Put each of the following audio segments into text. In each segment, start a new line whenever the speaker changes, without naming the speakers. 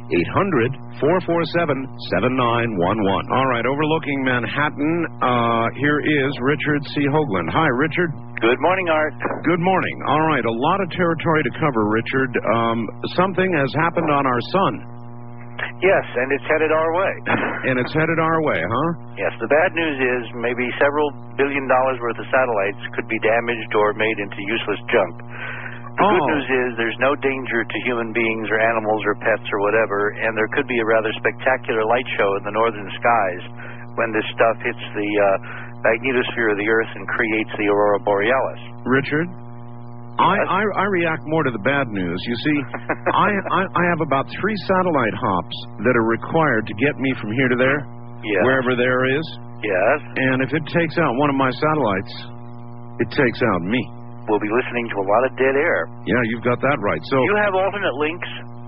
800-447-7911. All right, overlooking Manhattan, here is Richard C. Hoagland. Hi, Richard.
Good morning, Art.
Good morning. All right, a lot of territory to cover, Richard. Something has happened on our sun.
Yes, and it's headed our way.
And it's headed our way, huh?
Yes, the bad news is maybe several $1 billion worth of satellites could be damaged or made into useless junk. The good news is there's no danger to human beings or animals or pets or whatever, and there could be a rather spectacular light show in the northern skies when this stuff hits the magnetosphere of the Earth and creates the aurora borealis.
Richard?
Yes?
I react more to the bad news. You see, I have about 3 satellite hops that are required to get me from here to there,
yes.
Wherever there is.
Yes.
And if it takes out one of my satellites, it takes out me.
We'll be listening to a lot of dead air.
Yeah, you've got that right. So
you have alternate links?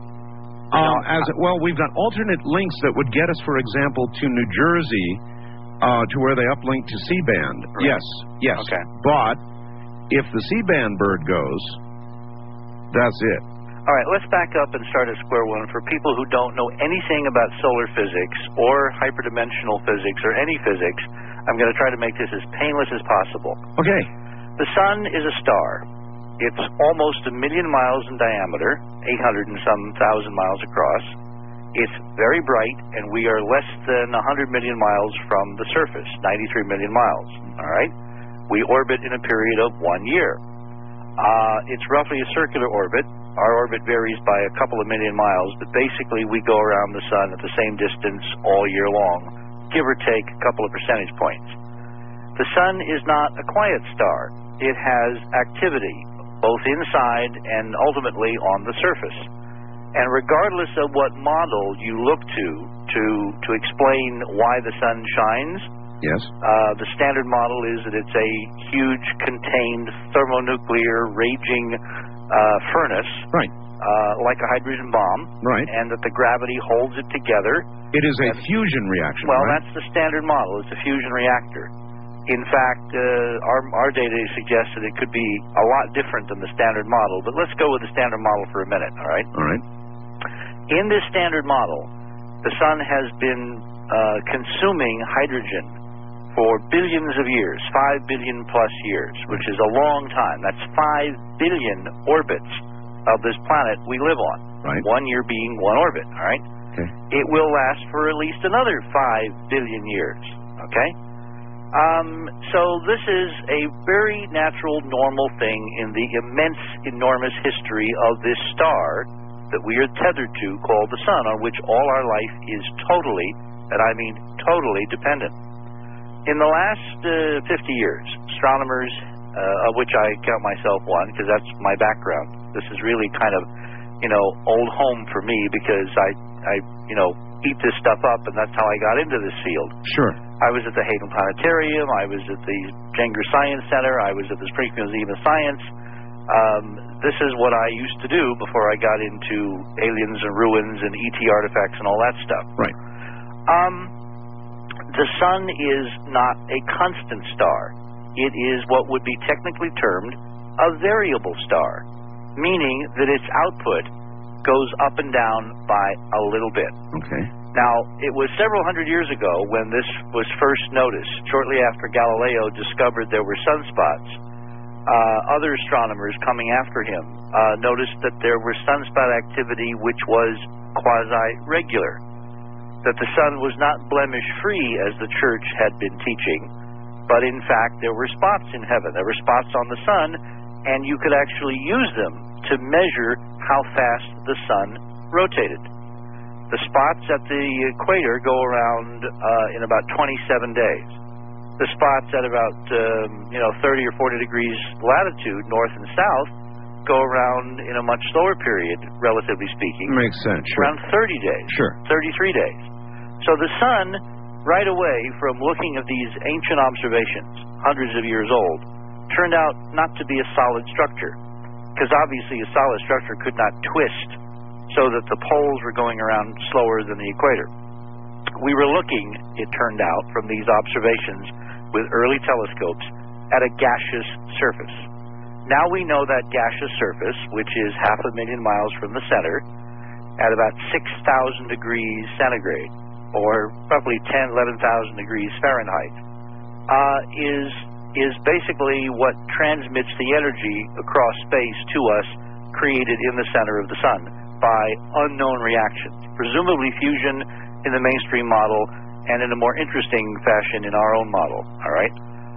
We've got alternate links that would get us, for example, to New Jersey, to where they uplink to C-band.
Right.
Yes.
Okay.
But if the C-band bird goes, that's it.
All right, let's back up and start at square one. For people who don't know anything about solar physics or hyperdimensional physics or any physics, I'm going to try to make this as painless as possible.
Okay.
The sun is a star. It's almost 1 million miles in diameter, 800 and some thousand miles across. It's very bright, and we are less than 100 million miles from the surface, 93 million miles. All right? We orbit in a period of 1 year. It's roughly a circular orbit. Our orbit varies by a couple of million miles, but basically we go around the sun at the same distance all year long, give or take a couple of percentage points. The sun is not a quiet star. It has activity, both inside and ultimately on the surface. And regardless of what model you look to explain why the sun shines,
yes,
the standard model is that it's a huge, contained, thermonuclear, raging furnace,
right,
like a hydrogen bomb,
right,
and that the gravity holds it together.
It is a fusion reaction.
Well,
right?
That's the standard model. It's a fusion reactor. In fact, our data suggests that it could be a lot different than the standard model, but let's go with the standard model for a minute, all right?
All right.
In this standard model, the sun has been consuming hydrogen for billions of years, 5 billion plus years, which is a long time. That's 5 billion orbits of this planet we live on,
right.
1 year being one orbit, all right?
Okay.
It will last for at least another 5 billion years, okay? So this is a very natural, normal thing in the immense, enormous history of this star that we are tethered to called the sun, on which all our life is totally, and I mean totally, dependent. In the last 50 years, astronomers, of which I count myself one, because that's my background. This is really kind of, old home for me, because I eat this stuff up, and that's how I got into this field.
Sure.
I was at the Hayden Planetarium. I was at the Jenger Science Center. I was at the Springfield Museum of Science. This is what I used to do before I got into aliens and ruins and ET artifacts and all that stuff.
Right.
The sun is not a constant star. It is what would be technically termed a variable star, meaning that its output goes up and down by a little bit.
Okay.
Now, it was several hundred years ago when this was first noticed, shortly after Galileo discovered there were sunspots. Other astronomers coming after him noticed that there was sunspot activity which was quasi-regular, that the sun was not blemish-free as the church had been teaching, but in fact there were spots in heaven. There were spots on the sun, and you could actually use them to measure how fast the sun rotated. The spots at the equator go around in about 27 days. The spots at about 30 or 40 degrees latitude, north and south, go around in a much slower period, relatively speaking.
Makes sense. Sure.
Around 30 days.
Sure.
33 days. So the sun, right away from looking at these ancient observations, hundreds of years old, turned out not to be a solid structure, because obviously a solid structure could not twist so that the poles were going around slower than the equator. We were looking, it turned out, from these observations with early telescopes at a gaseous surface. Now we know that gaseous surface, which is 500,000 miles from the center, at about 6,000 degrees centigrade, or roughly 11,000 degrees Fahrenheit, is basically what transmits the energy across space to us, created in the center of the sun by unknown reactions, presumably fusion in the mainstream model, and in a more interesting fashion in our own model. All right.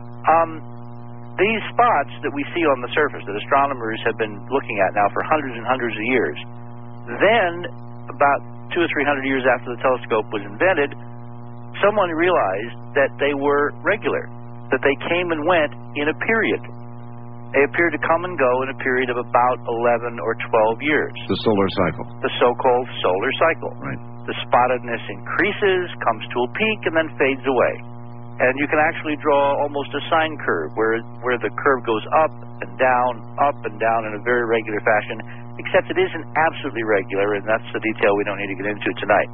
These spots that we see on the surface that astronomers have been looking at now for hundreds and hundreds of years, then about 200 or 300 years after the telescope was invented, someone realized that they were regular, that they came and went in a period. They appeared to come and go in a period of about 11 or 12 years.
The solar cycle.
The so-called solar cycle.
Right.
The spottedness increases, comes to a peak, and then fades away. And you can actually draw almost a sine curve where the curve goes up and down in a very regular fashion, except it isn't absolutely regular, and that's the detail we don't need to get into tonight.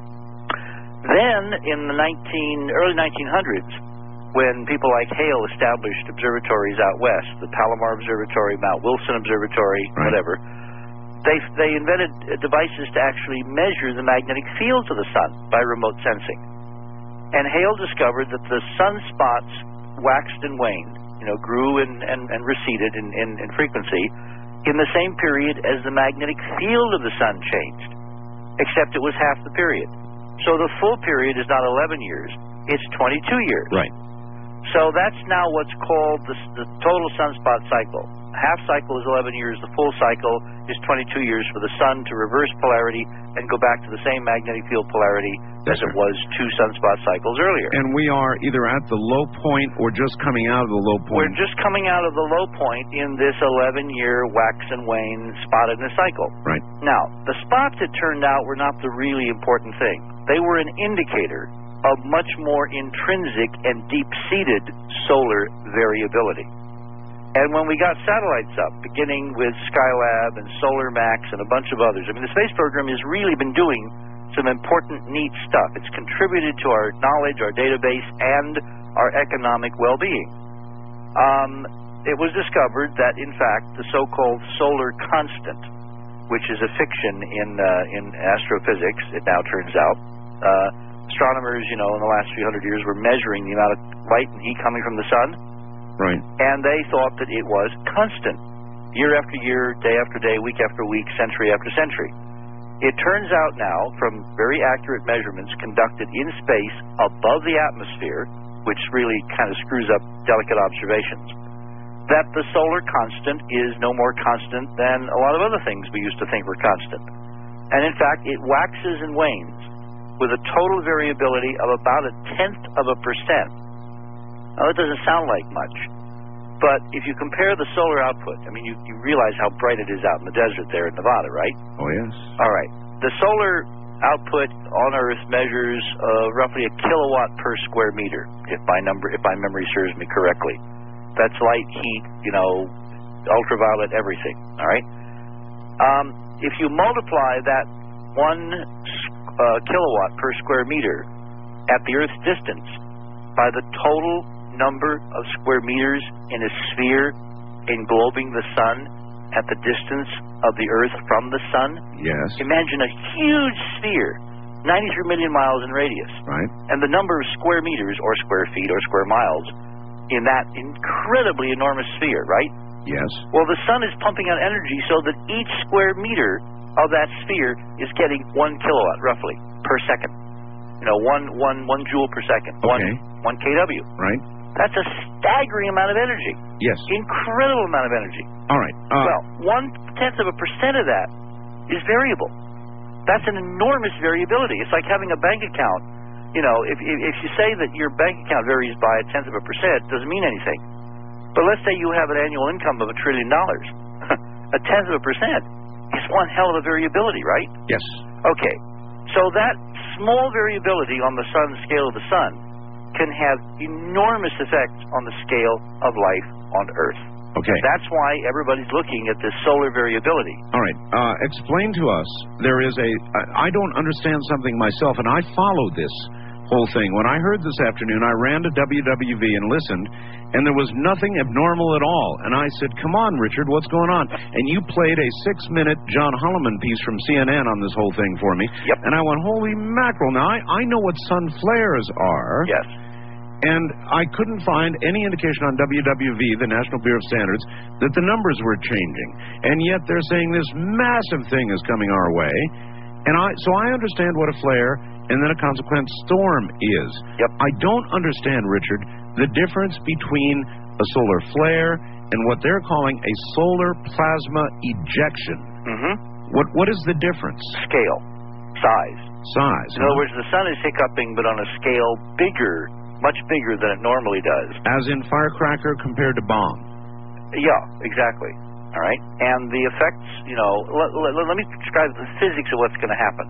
Then, in the early 1900s, when people like Hale established observatories out west, the Palomar Observatory, Mount Wilson Observatory,
right,
whatever, they invented devices to actually measure the magnetic fields of the sun by remote sensing. And Hale discovered that the sunspots waxed and waned, grew and receded in frequency in the same period as the magnetic field of the sun changed, except it was half the period. So the full period is not 11 years, it's 22 years.
Right.
So that's now what's called the total sunspot cycle. Half cycle is 11 years, the full cycle is 22 years for the sun to reverse polarity and go back to the same magnetic field polarity as it was 2 sunspot cycles earlier.
And we are either at the low point or just coming out of the low point.
We're just coming out of the low point in this 11-year wax and wane spottedness cycle.
Right.
Now, the spots, it turned out, were not the really important thing. They were an indicator of much more intrinsic and deep-seated solar variability. And when we got satellites up, beginning with Skylab and SolarMax and a bunch of others, the space program has really been doing some important, neat stuff. It's contributed to our knowledge, our database, and our economic well-being. It was discovered that, in fact, the so-called solar constant, which is a fiction in astrophysics, it now turns out, astronomers, in the last few hundred years were measuring the amount of light and heat coming from the sun.
Right.
And they thought that it was constant, year after year, day after day, week after week, century after century. It turns out now, from very accurate measurements conducted in space above the atmosphere, which really kind of screws up delicate observations, that the solar constant is no more constant than a lot of other things we used to think were constant. And in fact, it waxes and wanes with a total variability of about 0.1%. Now, that doesn't sound like much, but if you compare the solar output, you realize how bright it is out in the desert there in Nevada, right?
Oh, yes.
All right. The solar output on Earth measures roughly 1 kilowatt per square meter, if my memory serves me correctly. That's light, heat, ultraviolet, everything, all right? If you multiply that 1 kilowatt per square meter at the Earth's distance by the total number of square meters in a sphere englobing the sun at the distance of the Earth from the sun.
Yes.
Imagine a huge sphere, 93 million miles in radius.
Right.
And the number of square meters or square feet or square miles in that incredibly enormous sphere, right?
Yes.
Well, the sun is pumping out energy so that each square meter of that sphere is getting 1 kilowatt, roughly, per second. One joule per second.
Okay.
1 kW.
Right.
That's a staggering amount of energy.
Yes.
Incredible amount of energy.
All right.
Well, 0.1% of that is variable. That's an enormous variability. It's like having a bank account. If you say that your bank account varies by 0.1%, it doesn't mean anything. But let's say you have an annual income of $1 trillion. 0.1% is one hell of a variability, right?
Yes.
Okay. So that small variability on the sun's scale of the sun can have enormous effects on the scale of life on Earth.
Okay.
That's why everybody's looking at this solar variability.
All right. Explain to us, I don't understand something myself, and I followed this whole thing. When I heard this afternoon, I ran to WWV and listened, and there was nothing abnormal at all. And I said, come on, Richard, what's going on? And you played a 6-minute John Holloman piece from CNN on this whole thing for me.
Yep.
And I went, holy mackerel. Now, I know what sun flares are.
Yes.
And I couldn't find any indication on WWV, the National Bureau of Standards, that the numbers were changing. And yet they're saying this massive thing is coming our way. And so I understand what a flare and then a consequent storm is.
Yep.
I don't understand, Richard, the difference between a solar flare and what they're calling a solar plasma ejection.
Mm-hmm.
What is the difference?
Scale. Size.
Size.
In other words, the sun is hiccuping, but on a scale bigger, much bigger than it normally does.
As in firecracker compared to bomb.
Yeah, exactly. All right? And the effects, let me describe the physics of what's going to happen.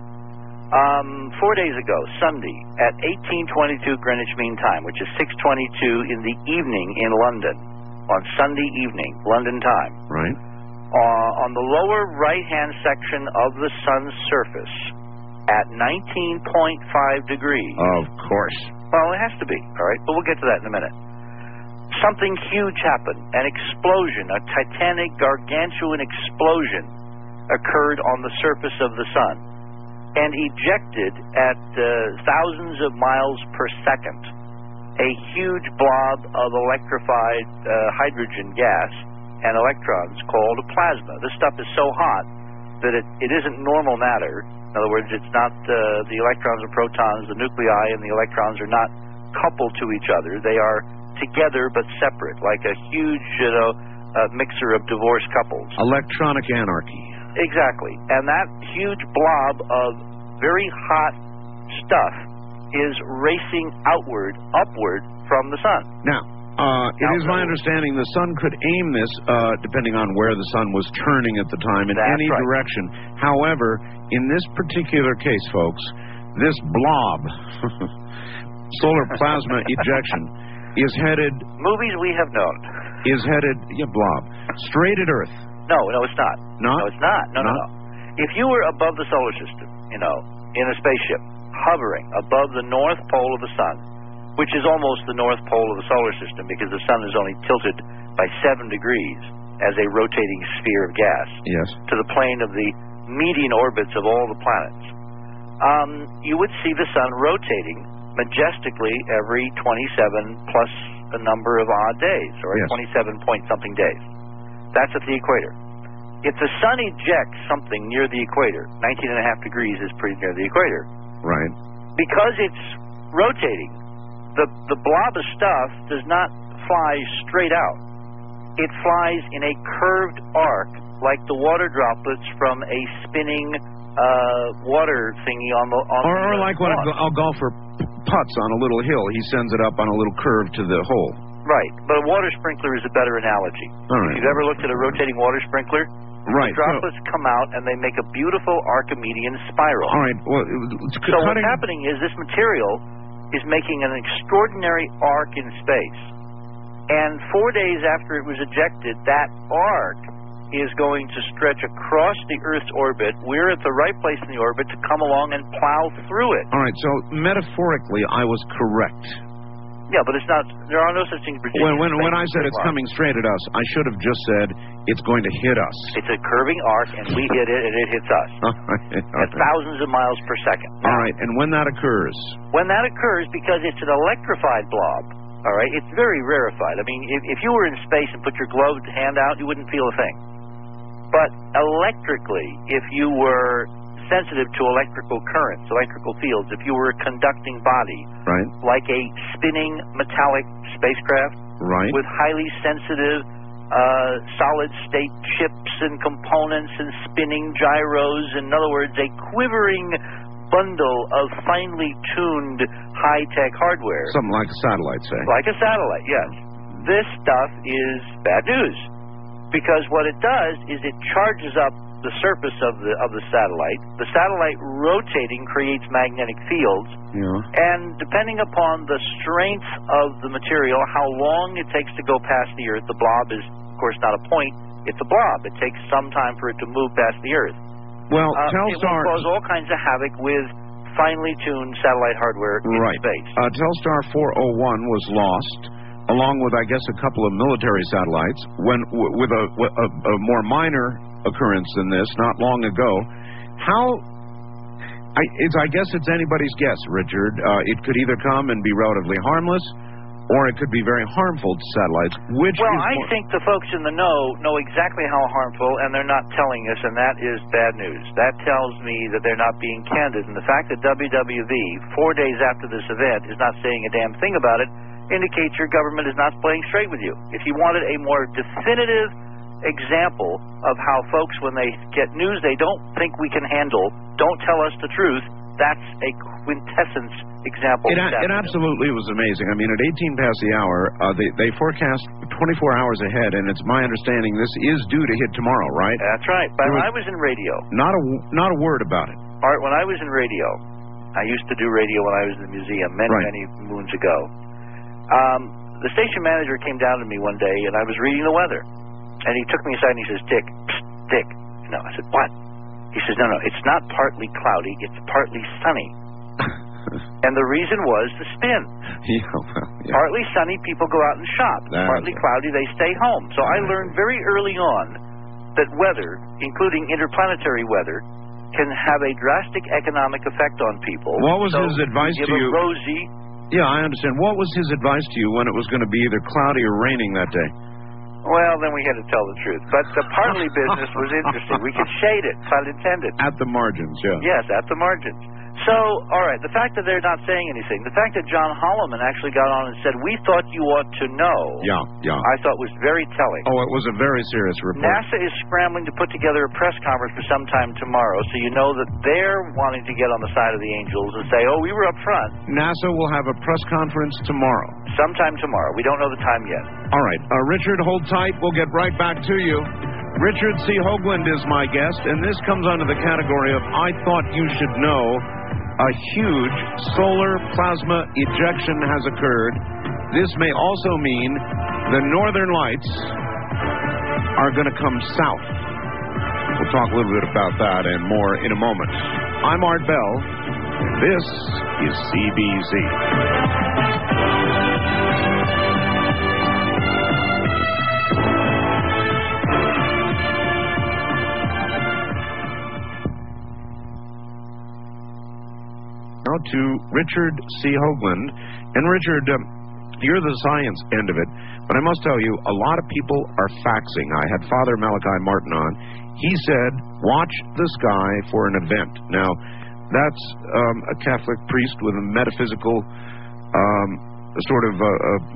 4 days ago, Sunday, at 18:22 Greenwich Mean Time, which is 6:22 in the evening in London, on Sunday evening, London time.
Right.
On the lower right-hand section of the sun's surface, at 19.5 degrees.
Of course.
Well, it has to be, all right? But we'll get to that in a minute. Something huge happened. An explosion, a titanic, gargantuan explosion occurred on the surface of the sun and ejected at thousands of miles per second a huge blob of electrified hydrogen gas and electrons called a plasma. This stuff is so hot that it isn't normal matter. In other words, it's not the electrons and protons, the nuclei and the electrons are not coupled to each other. They are together but separate, like a huge mixer of divorced couples.
Electronic anarchy.
Exactly. And that huge blob of very hot stuff is racing upward from the sun.
Now, it is my understanding the sun could aim this, depending on where the sun was turning at the time, in any direction. However, in this particular case, folks, this blob, solar plasma ejection, is headed...
Movies we have known.
Is headed, blob, straight at Earth.
No, it's not.
Not?
No, it's not. No. If you were above the solar system, in a spaceship, hovering above the north pole of the sun, which is almost the north pole of the solar system because the sun is only tilted by 7 degrees as a rotating sphere of gas to the plane of the median orbits of all the planets, you would see the sun rotating majestically every 27 plus a number of odd days, or 27 point something days. That's at the equator. If the sun ejects something near the equator, 19.5 degrees is pretty near the equator.
Right.
Because it's rotating, the blob of stuff does not fly straight out. It flies in a curved arc, like the water droplets from a spinning water thingy on the
or like when a golfer putts on a little hill, he sends it up on a little curve to the hole.
Right, but a water sprinkler is a better analogy.
All right.
If you've ever looked at a rotating water sprinkler,
right,
the droplets come out and they make a beautiful Archimedean spiral.
All right. Well,
so what's happening is this material is making an extraordinary arc in space. And 4 days after it was ejected, that arc is going to stretch across the Earth's orbit. We're at the right place in the orbit to come along and plow through it.
All right, so metaphorically, I was correct.
Yeah, but it's not. There are no such things.
When I said it's coming straight at us, I should have just said it's going to hit us.
It's a curving arc, and we hit it, and it hits us. At thousands of miles per second.
All right, and when that occurs?
When that occurs, because it's an electrified blob, all right, it's very rarefied. I mean, if you were in space and put your gloved hand out, you wouldn't feel a thing. But electrically, if you were sensitive to electrical currents, electrical fields, if you were a conducting body,
right,
like a spinning metallic spacecraft,
right,
with highly sensitive solid-state chips and components and spinning gyros, in other words, a quivering bundle of finely tuned high-tech hardware.
Something like a satellite, say.
Like a satellite, yes. This stuff is bad news, because what it does is it charges up the surface of the satellite. The satellite rotating creates magnetic fields, and depending upon the strength of the material, how long it takes to go past the Earth, the blob is, of course, not a point, it's a blob. It takes some time for it to move past the Earth.
Well,
it will cause all kinds of havoc with finely tuned satellite hardware in space.
Telstar 401 was lost, along with, I guess, a couple of military satellites, with a more minor occurrence than this, not long ago. I guess it's anybody's guess, Richard. It could either come and be relatively harmless, or it could be very harmful to satellites.
I think the folks in the know exactly how harmful, and they're not telling us, and that is bad news. That tells me that they're not being candid, and the fact that WWV, 4 days after this event, is not saying a damn thing about it, indicates your government is not playing straight with you. If you wanted a more definitive example of how folks, when they get news they don't think we can handle, don't tell us the truth, that's a quintessence example.
It absolutely was amazing. I mean, at 18 past the hour, they forecast 24 hours ahead, and it's my understanding this is due to hit tomorrow, right?
That's right. But when I was in radio,
not a word about it.
Art, when I was in radio, I used to do radio when I was in the museum many moons ago. The station manager came down to me one day, and I was reading the weather, and he took me aside and he says, "Dick, Dick." I said, "What?" He says, no, it's not partly cloudy, it's partly sunny. And the reason was the spin. Partly sunny, people go out and shop. Partly cloudy, they stay home. So I learned very early on that weather, including interplanetary weather, can have a drastic economic effect on people.
What was his advice to you? Yeah, I understand. What was his advice to you when it was going to be either cloudy or raining that day?
Well, then we had to tell the truth. But the partly business was interesting. We could shade it, pun intended.
At the margins, yeah.
Yes, at the margins. So, all right, the fact that they're not saying anything, the fact that John Holloman actually got on and said, "We thought you ought to know," I thought was very telling.
Oh, it was a very serious report.
NASA is scrambling to put together a press conference for sometime tomorrow, so you know that they're wanting to get on the side of the angels and say, "Oh, we were up front."
NASA will have a press conference tomorrow.
Sometime tomorrow. We don't know the time yet.
All right. Richard, hold tight. We'll get right back to you. Richard C. Hoagland is my guest, and this comes under the category of I Thought You Should Know. A huge solar plasma ejection has occurred. This may also mean the northern lights are going to come south. We'll talk a little bit about that and more in a moment. I'm Art Bell. This is CBZ. To Richard C. Hoagland. And Richard, you're the science end of it, but I must tell you, a lot of people are faxing. I had Father Malachi Martin on. He said, watch the sky for an event. Now, that's a Catholic priest with a metaphysical sort of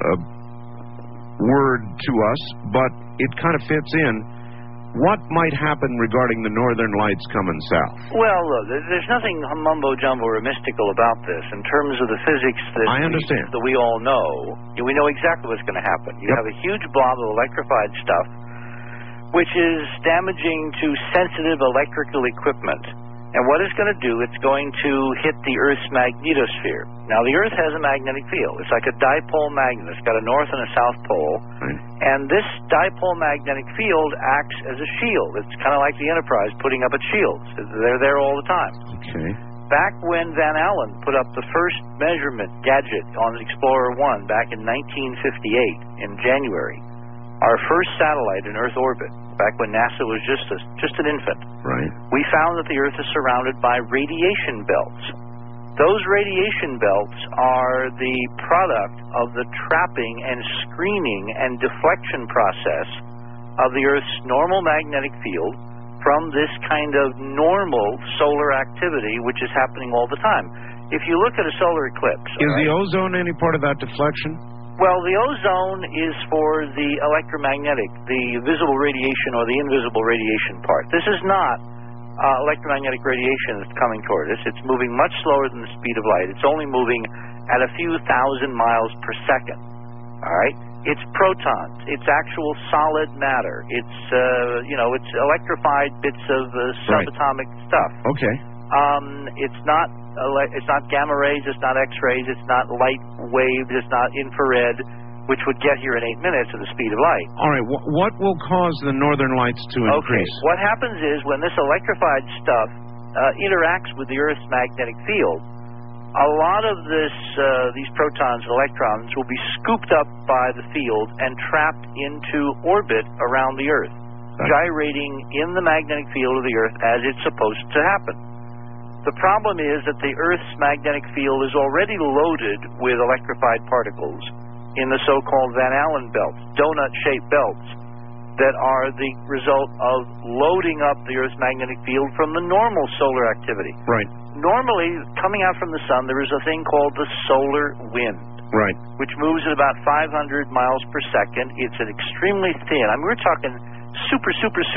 word to us, but it kind of fits in. What might happen regarding the northern lights coming south?
Well, there's nothing mumbo-jumbo or mystical about this. In terms of the physics that we all know, we know exactly what's going to happen. You have a huge blob of electrified stuff, which is damaging to sensitive electrical equipment. And what it's going to do, it's going to hit the Earth's magnetosphere. Now, the Earth has a magnetic field. It's like a dipole magnet. It's got a north and a south pole. Right. And this dipole magnetic field acts as a shield. It's kind of like the Enterprise putting up its shields. They're there all the time.
Okay.
Back when Van Allen put up the first measurement gadget on Explorer 1 back in 1958 in January, our first satellite in Earth orbit, back when NASA was just an infant,
right,
we found that the Earth is surrounded by radiation belts. Those radiation belts are the product of the trapping and screening and deflection process of the Earth's normal magnetic field from this kind of normal solar activity, which is happening all the time. If you look at a solar eclipse...
Is the ozone any part of that deflection?
Well, the ozone is for the electromagnetic, the visible radiation or the invisible radiation part. This is not electromagnetic radiation that's coming toward us. It's moving much slower than the speed of light. It's only moving at a few thousand miles per second. All right? It's protons. It's actual solid matter. It's, it's electrified bits of subatomic stuff.
Okay.
It's not gamma rays, it's not X-rays, it's not light waves, it's not infrared, which would get here in 8 minutes at the speed of light.
All right, what will cause the northern lights to increase?
Okay, what happens is when this electrified stuff interacts with the Earth's magnetic field, a lot of these protons and electrons will be scooped up by the field and trapped into orbit around the Earth, gyrating in the magnetic field of the Earth as it's supposed to happen. The problem is that the Earth's magnetic field is already loaded with electrified particles in the so-called Van Allen belts, donut-shaped belts, that are the result of loading up the Earth's magnetic field from the normal solar activity.
Right.
Normally, coming out from the sun, there is a thing called the solar wind,
right,
which moves at about 500 miles per second. It's an extremely thin, I mean, we're talking super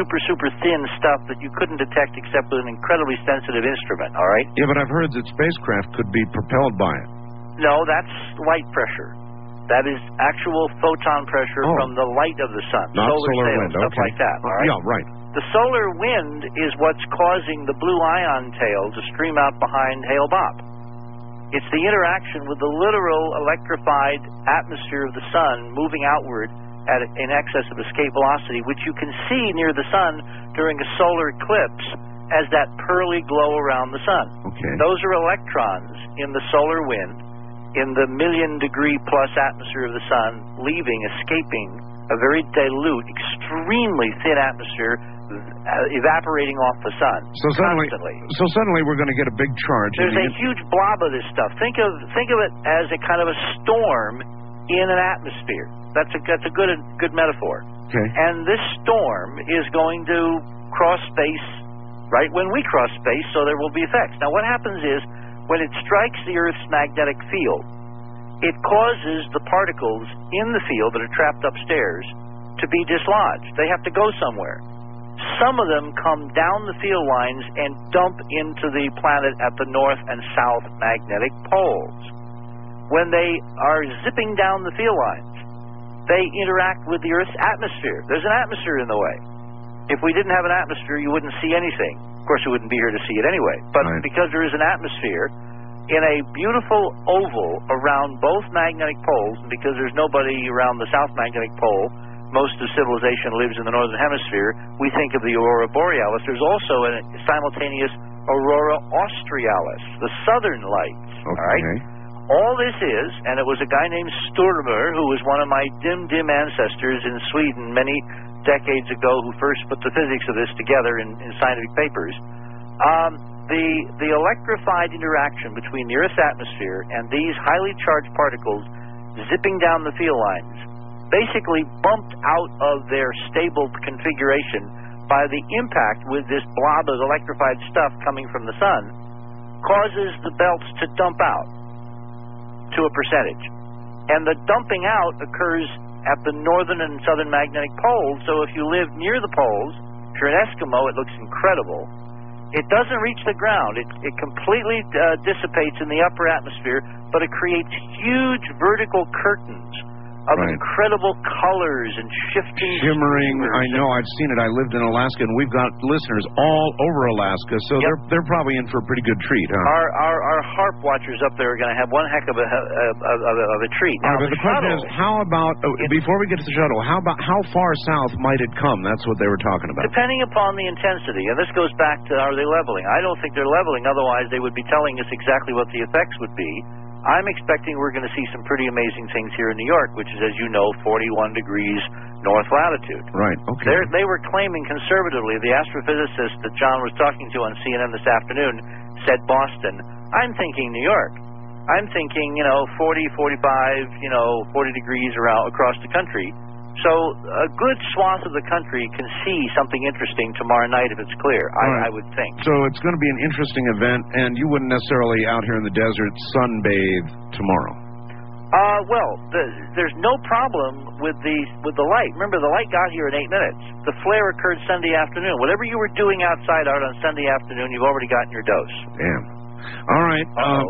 thin stuff that you couldn't detect except with an incredibly sensitive instrument, all right?
Yeah, but I've heard that spacecraft could be propelled by it.
No, that's light pressure. That is actual photon pressure from the light of the sun.
Not
solar
wind,
sails, stuff like that, all right?
Yeah, right.
The solar wind is what's causing the blue ion tail to stream out behind Hale-Bopp. It's the interaction with the literal electrified atmosphere of the sun moving outward in excess of escape velocity, which you can see near the sun during a solar eclipse as that pearly glow around the sun.
Okay.
Those are electrons in the solar wind in the million-degree-plus atmosphere of the sun, escaping a very dilute, extremely thin atmosphere, evaporating off the sun constantly.
So suddenly we're going to get a big charge.
There's a huge blob of this stuff. Think of it as a kind of a storm in an atmosphere. That's a good metaphor.
Okay.
And this storm is going to cross space right when we cross space, so there will be effects. Now, what happens is when it strikes the Earth's magnetic field, it causes the particles in the field that are trapped upstairs to be dislodged. They have to go somewhere. Some of them come down the field lines and dump into the planet at the north and south magnetic poles. When they are zipping down the field lines, they interact with the Earth's atmosphere. There's an atmosphere in the way. If we didn't have an atmosphere, you wouldn't see anything. Of course, you wouldn't be here to see it anyway. But because there is an atmosphere in a beautiful oval around both magnetic poles, and because there's nobody around the south magnetic pole, most of civilization lives in the northern hemisphere, we think of the aurora borealis. There's also a simultaneous aurora australis, the southern lights.
Okay.
All right? All this is, and it was a guy named Sturmer, who was one of my dim ancestors in Sweden many decades ago, who first put the physics of this together in scientific papers. The electrified interaction between the Earth's atmosphere and these highly charged particles zipping down the field lines basically bumped out of their stable configuration by the impact with this blob of electrified stuff coming from the sun, causes the belts to dump out to a percentage. And the dumping out occurs at the northern and southern magnetic poles, so if you live near the poles, if you're an Eskimo, it looks incredible. It doesn't reach the ground. It completely dissipates in the upper atmosphere, but it creates huge vertical curtains of incredible colors and shifting
shimmering. I know, I've seen it. I lived in Alaska, and we've got listeners all over Alaska, so they're probably in for a pretty good treat, huh?
Our harp watchers up there are going to have one heck of a treat. Now,
but the question is, how about before we get to the shuttle? How far south might it come? That's what they were talking about.
Depending upon the intensity, and this goes back to are they leveling? I don't think they're leveling. Otherwise, they would be telling us exactly what the effects would be. I'm expecting we're going to see some pretty amazing things here in New York, which is, as you know, 41 degrees north latitude.
Right, okay.
They were claiming conservatively, the astrophysicist that John was talking to on CNN this afternoon said Boston. I'm thinking New York. I'm thinking, 40, 45, 40 degrees around across the country. So a good swath of the country can see something interesting tomorrow night if it's clear, I would think.
So it's going to be an interesting event, and you wouldn't necessarily out here in the desert sunbathe tomorrow.
Well, there's no problem with the light. Remember, the light got here in 8 minutes. The flare occurred Sunday afternoon. Whatever you were doing outside out on Sunday afternoon, you've already gotten your dose.
Damn. All right.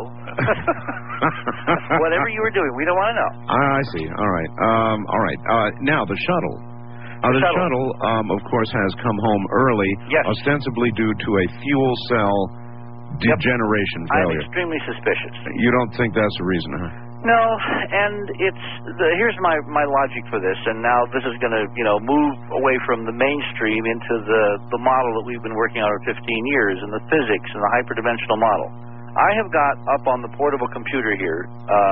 Whatever you were doing, we don't want to know.
I see. All right. Now, the shuttle. The shuttle, of course, has come home early, ostensibly due to a fuel cell degeneration failure.
I'm extremely suspicious.
You don't think that's the reason, huh?
No, and here's my logic for this, and now this is going to move away from the mainstream into the model that we've been working on for 15 years, and the physics and the hyperdimensional model. I have got up on the portable computer here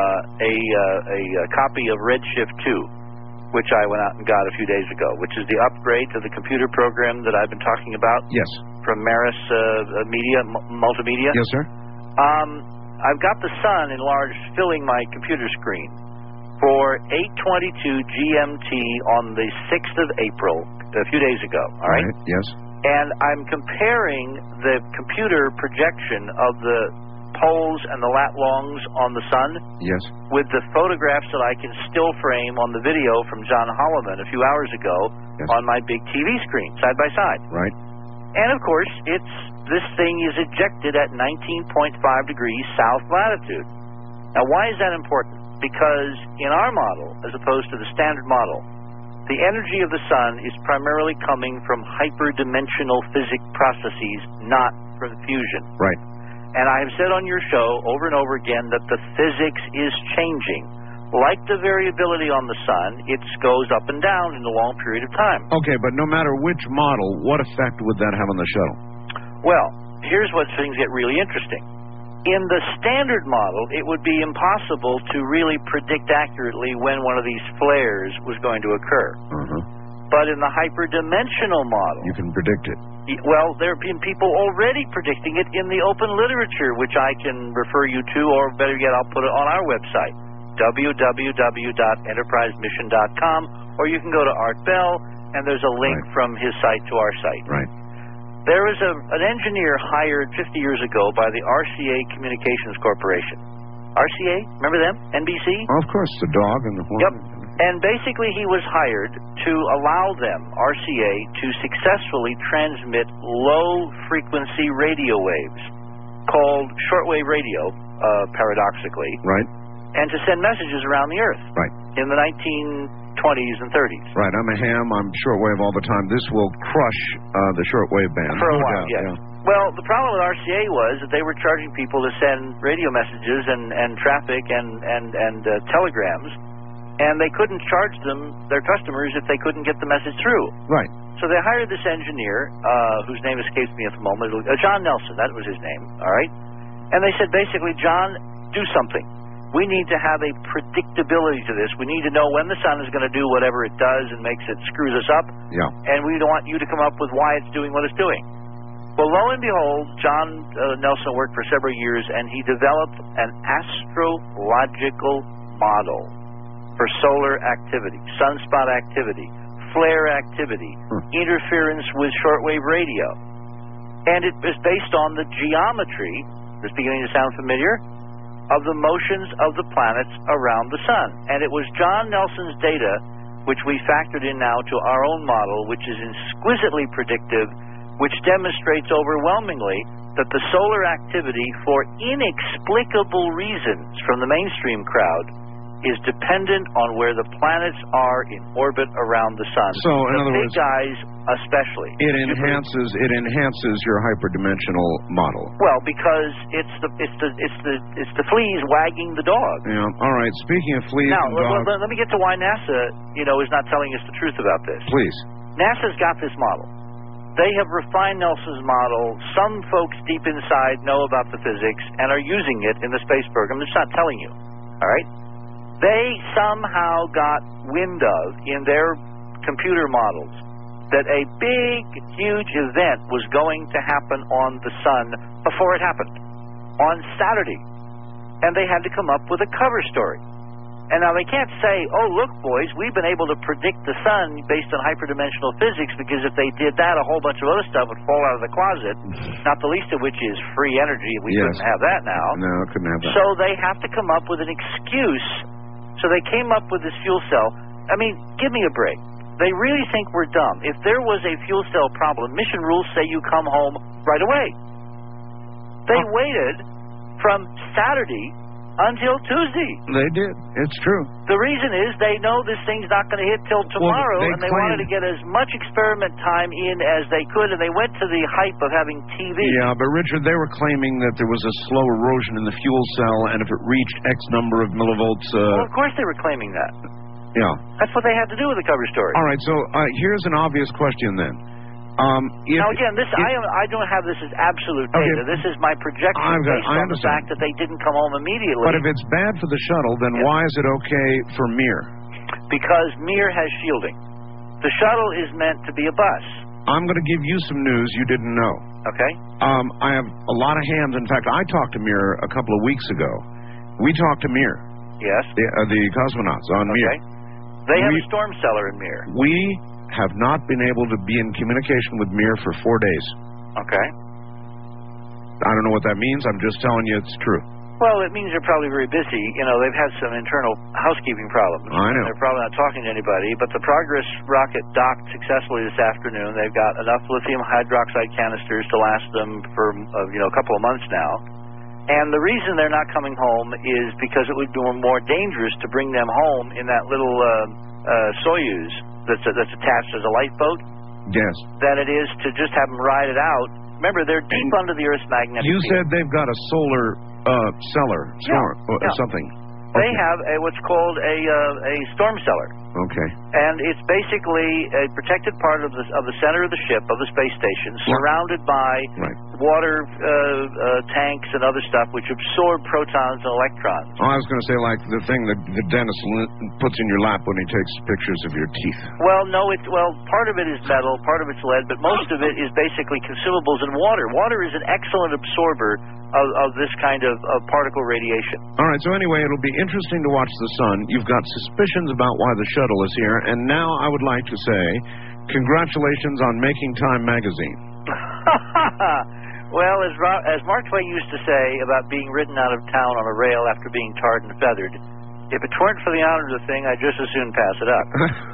a copy of Redshift 2, which I went out and got a few days ago, which is the upgrade to the computer program that I've been talking about.
Yes.
From Maris Multimedia.
Yes, sir.
I've got the sun enlarged, filling my computer screen for 8:22 GMT on the 6th of April, a few days ago. All right.
Yes.
And I'm comparing the computer projection of the poles and the lat longs on the sun.
Yes. With
the photographs that I can still frame on the video from John Holloman a few hours ago. Yes. On my big TV screen, side by side.
Right.
And of course, this thing is ejected at 19.5 degrees south latitude. Now, why is that important? Because in our model, as opposed to the standard model, the energy of the sun is primarily coming from hyperdimensional physics processes, not from fusion.
Right.
And I have said on your show over and over again that the physics is changing. Like the variability on the sun, it goes up and down in a long period of time.
Okay, but no matter which model, what effect would that have on the shuttle?
Well, here's what things get really interesting. In the standard model, it would be impossible to really predict accurately when one of these flares was going to occur. But in the hyperdimensional model,
you can predict it.
Well, there have been people already predicting it in the open literature, which I can refer you to, or better yet, I'll put it on our website, www.enterprisemission.com, or you can go to Art Bell, and there's a link from his site to our site.
Right.
There was an engineer hired 50 years ago by the RCA Communications Corporation. RCA? Remember them? NBC?
Of course, the dog and the horn.
Yep. And basically he was hired to allow them, RCA, to successfully transmit low-frequency radio waves, called shortwave radio, paradoxically.
Right.
And to send messages around the Earth.
Right.
In the 1920s and 30s.
Right. I'm a ham. I'm shortwave all the time. This will crush the shortwave band.
For a while, yes. Yeah. Well, the problem with RCA was that they were charging people to send radio messages and traffic and telegrams, and they couldn't charge their customers if they couldn't get the message through.
Right.
So they hired this engineer, whose name escapes me at the moment, John Nelson, that was his name, all right? And they said, basically, John, do something. We need to have a predictability to this. We need to know when the sun is going to do whatever it does and screws us up.
Yeah. And
we don't want you to come up with why it's doing what it's doing. Well, lo and behold, John Nelson worked for several years, and he developed an astrological model for solar activity, sunspot activity, flare activity, interference with shortwave radio. And it was based on the geometry, it's beginning to sound familiar, of the motions of the planets around the sun. And it was John Nelson's data, which we factored in now to our own model, which is exquisitely predictive, which demonstrates overwhelmingly that the solar activity, for inexplicable reasons from the mainstream crowd, is dependent on where the planets are in orbit around the sun.
So, in other words,
big guys especially.
It enhances your hyperdimensional model.
Well, because it's the fleas wagging the dog.
Yeah. All right. Speaking of fleas
and
dogs,
let me get to why NASA, is not telling us the truth about this.
Please.
NASA's got this model. They have refined Nelson's model. Some folks deep inside know about the physics and are using it in the space program. They're just not telling you. All right. They somehow got wind of, in their computer models, that a big, huge event was going to happen on the sun before it happened, on Saturday. And they had to come up with a cover story. And now they can't say, oh, look, boys, we've been able to predict the sun based on hyperdimensional physics, because if they did that, a whole bunch of other stuff would fall out of the closet, not the least of which is free energy. We couldn't have that now.
No, couldn't have that.
So they have to come up with an excuse. So they came up with this fuel cell. I mean, give me a break. They really think we're dumb. If there was a fuel cell problem, mission rules say you come home right away. They waited from Saturday until Tuesday.
They did. It's true.
The reason is they know this thing's not going to hit till tomorrow, and they wanted to get as much experiment time in as they could, and they went to the hype of having TV.
Yeah, but Richard, they were claiming that there was a slow erosion in the fuel cell, and if it reached X number of millivolts...
Well, of course they were claiming that.
Yeah.
That's what they had to do with the cover story.
All right, so here's an obvious question then.
Now again, I don't have this as absolute data. This is my projection based on the fact that they didn't come home immediately.
But if it's bad for the shuttle, then why is it okay for Mir?
Because Mir has shielding. The shuttle is meant to be a bus.
I'm going to give you some news you didn't know.
Okay.
I have a lot of hands. In fact, I talked to Mir a couple of weeks ago. We talked to Mir.
Yes.
The cosmonauts on Mir.
They have a storm cellar in Mir.
We have not been able to be in communication with Mir for 4 days.
Okay.
I don't know what that means. I'm just telling you it's true.
Well, it means they're probably very busy. You know, they've had some internal housekeeping problems.
I know.
They're probably not talking to anybody. But the Progress rocket docked successfully this afternoon. They've got enough lithium hydroxide canisters to last them for, a couple of months now. And the reason they're not coming home is because it would be more dangerous to bring them home in that little Soyuz that's attached as a lifeboat.
Yes.
Than it is to just have them ride it out. Remember, they're deep under the Earth's magnetic field.
You said they've got a solar cellar, something.
They have what's called a storm cellar.
Okay.
And it's basically a protected part of the center of the ship, of the space station, surrounded by water tanks and other stuff which absorb protons and electrons.
Oh, I was going to say like the thing that the dentist puts in your lap when he takes pictures of your teeth.
Well, no, part of it is metal, part of it's lead, but most of it is basically consumables and water. Water is an excellent absorber of this kind of particle radiation.
All right, so anyway, it'll be interesting to watch the sun. You've got suspicions about why the shuttle is here, and now I would like to say congratulations on making Time magazine.
Well, as Mark Twain used to say about being ridden out of town on a rail after being tarred and feathered, if it weren't for the honor of the thing, I'd just as soon pass it up.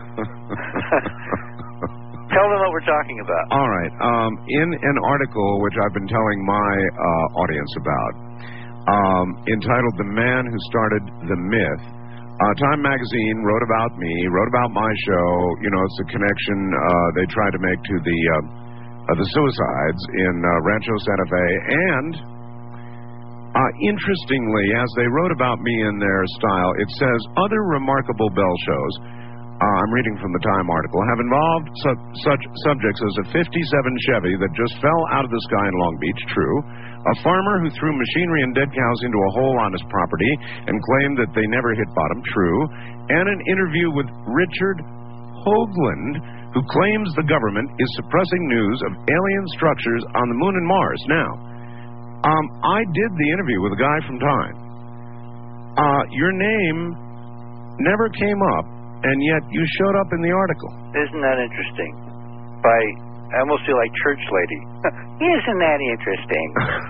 Tell them what we're talking about.
All right. In an article which I've been telling my audience about, entitled "The Man Who Started the Myth," Time magazine wrote about me, wrote about my show. You know, it's a connection they tried to make to the suicides in Rancho Santa Fe. And interestingly, as they wrote about me in their style, it says other remarkable Bell shows, I'm reading from the Time article, have involved such subjects as a 57 Chevy that just fell out of the sky in Long Beach, true. A farmer who threw machinery and dead cows into a hole on his property and claimed that they never hit bottom, true. And an interview with Richard Hoagland, who claims the government is suppressing news of alien structures on the moon and Mars. Now, I did the interview with a guy from Time. Your name never came up, and yet you showed up in the article.
Isn't that interesting? I almost feel like church lady. Isn't that interesting?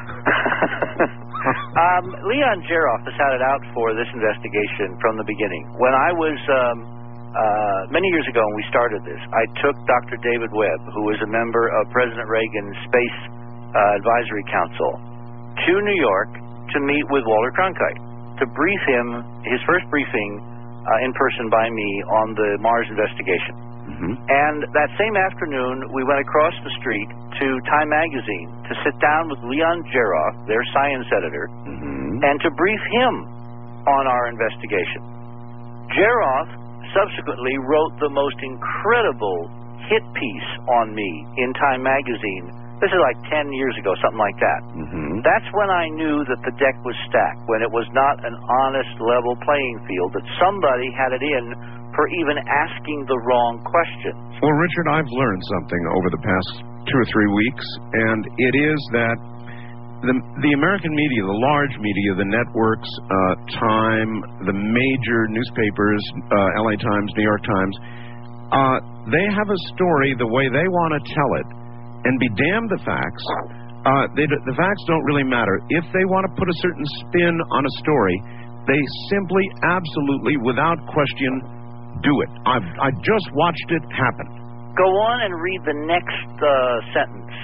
Leon Jeroff has had it out for this investigation from the beginning. When I was, many years ago when we started this, I took Dr. David Webb, who was a member of President Reagan's Space Advisory Council, to New York to meet with Walter Cronkite, to brief him, his first briefing in person by me on the Mars investigation. Mm-hmm. And that same afternoon, we went across the street to Time magazine to sit down with Leon Jeroff, their science editor, and to brief him on our investigation. Jeroff subsequently wrote the most incredible hit piece on me in Time magazine. This is like 10 years ago, something like that. Mm-hmm. That's when I knew that the deck was stacked, when it was not an honest, level playing field, that somebody had it in for even asking the wrong question.
Well, Richard, I've learned something over the past 2 or 3 weeks, and it is that the American media, the large media, the networks, Time, the major newspapers, LA Times, New York Times, they have a story the way they want to tell it, and be damned the facts. The facts don't really matter. If they want to put a certain spin on a story, they simply, absolutely, without question, do it. I just watched it happen.
Go on and read the next sentence.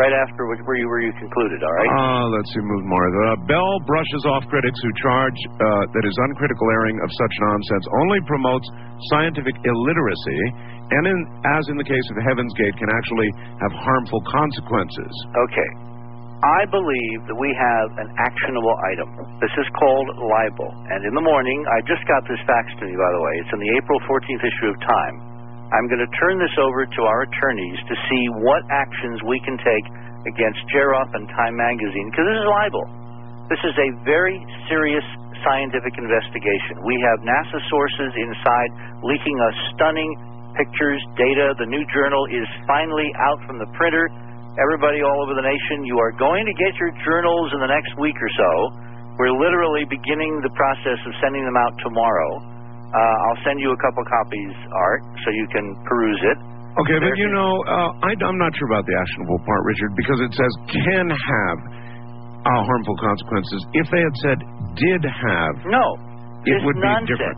right after where you concluded, all right?
Let's see, move more. Bell brushes off critics who charge that his uncritical airing of such nonsense only promotes scientific illiteracy, and as in the case of Heaven's Gate, can actually have harmful consequences.
Okay. I believe that we have an actionable item. This is called libel. And in the morning, I just got this fax to me, by the way. It's in the April 14th issue of Time. I'm going to turn this over to our attorneys to see what actions we can take against Jeroff and Time Magazine, because this is libel. This is a very serious scientific investigation. We have NASA sources inside leaking us stunning pictures, data. The new journal is finally out from the printer. Everybody all over the nation, you are going to get your journals in the next week or so. We're literally beginning the process of sending them out tomorrow. I'll send you a couple copies, Art, so you can peruse it.
Okay, but you know, I'm not sure about the actionable part, Richard, because it says can have harmful consequences. If they had said did have, it would be different.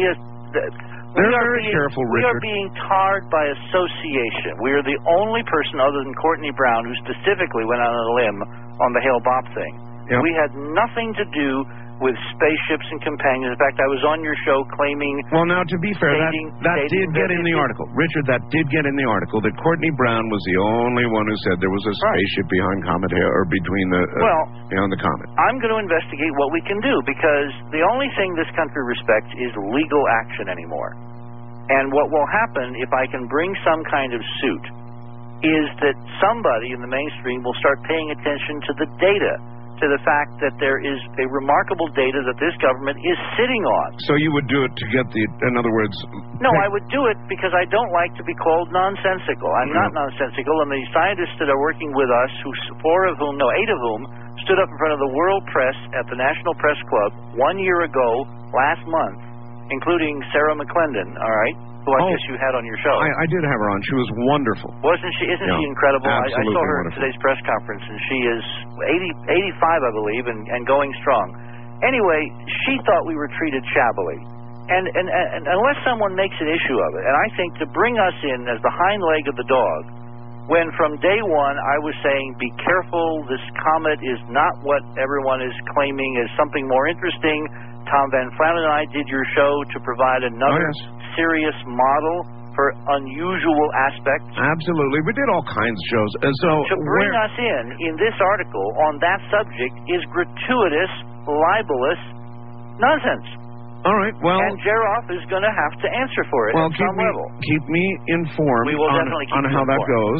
They're very careful, Richard.
We are being tarred by association. We are the only person other than Courtney Brown who specifically went out on a limb on the Hale-Bopp thing. Yep. We had nothing to do with spaceships and companions. In fact, I was on your show claiming...
Well, now, to be fair, that did get in the article. Richard, that did get in the article that Courtney Brown was the only one who said there was a spaceship behind Comet Hale, or between the behind the comet.
I'm going to investigate what we can do, because the only thing this country respects is legal action anymore. And what will happen if I can bring some kind of suit is that somebody in the mainstream will start paying attention to the data, to the fact that there is a remarkable data that this government is sitting on.
So you would do it to get in other words...
No, I would do it because I don't like to be called nonsensical. I'm not nonsensical, and the scientists that are working with us, 8 of whom, stood up in front of the world press at the National Press Club 1 year ago, last month, including Sarah McClendon, all right, who I guess you had on your show.
I did have her on. She was wonderful.
Wasn't she? Isn't she incredible? I saw her at today's press conference, and she is 85, I believe, and going strong. Anyway, she thought we were treated shabbily. And unless someone makes an issue of it, and I think to bring us in as the hind leg of the dog, when from day one I was saying, be careful, this comet is not what everyone is claiming is something more interesting. Tom Van Flannen and I did your show to provide another serious model for unusual aspects.
Absolutely. We did all kinds of shows. And so
to bring us in this article on that subject is gratuitous, libelous nonsense.
All right, well...
And Jeroff is going to have to answer for it at some level.
Keep me informed on how that goes.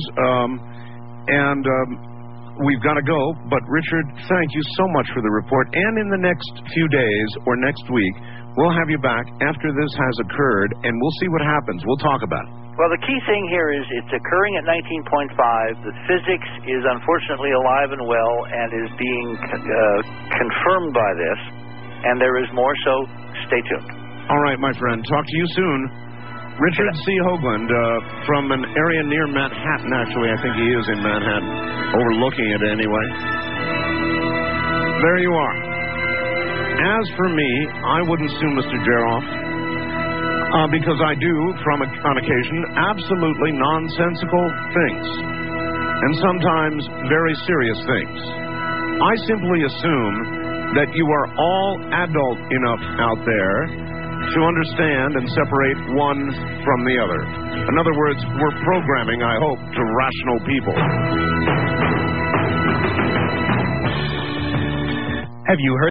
We've got to go, but Richard, thank you so much for the report. And in the next few days or next week, we'll have you back after this has occurred, and we'll see what happens. We'll talk about it.
Well, the key thing here is it's occurring at 19.5. The physics is unfortunately alive and well and is being confirmed by this, and there is more, so stay tuned.
All right, my friend. Talk to you soon. Richard C. Hoagland, from an area near Manhattan, actually. I think he is in Manhattan, overlooking it anyway. There you are. As for me, I wouldn't sue Mr. Jeroff, because I do, on occasion, absolutely nonsensical things, and sometimes very serious things. I simply assume that you are all adult enough out there to understand and separate one from the other. In other words, we're programming, I hope, to rational people.
Have you heard?